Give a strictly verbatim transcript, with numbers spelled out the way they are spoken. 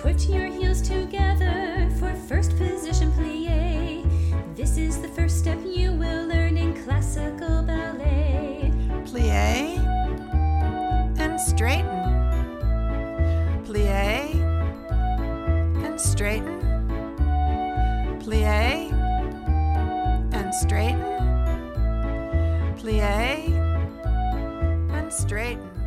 Put your heels together for first position plie. This is the first step you will learn in classical ballet. Plie and straighten. Plie and straighten. Plie and straighten. Plie and straighten.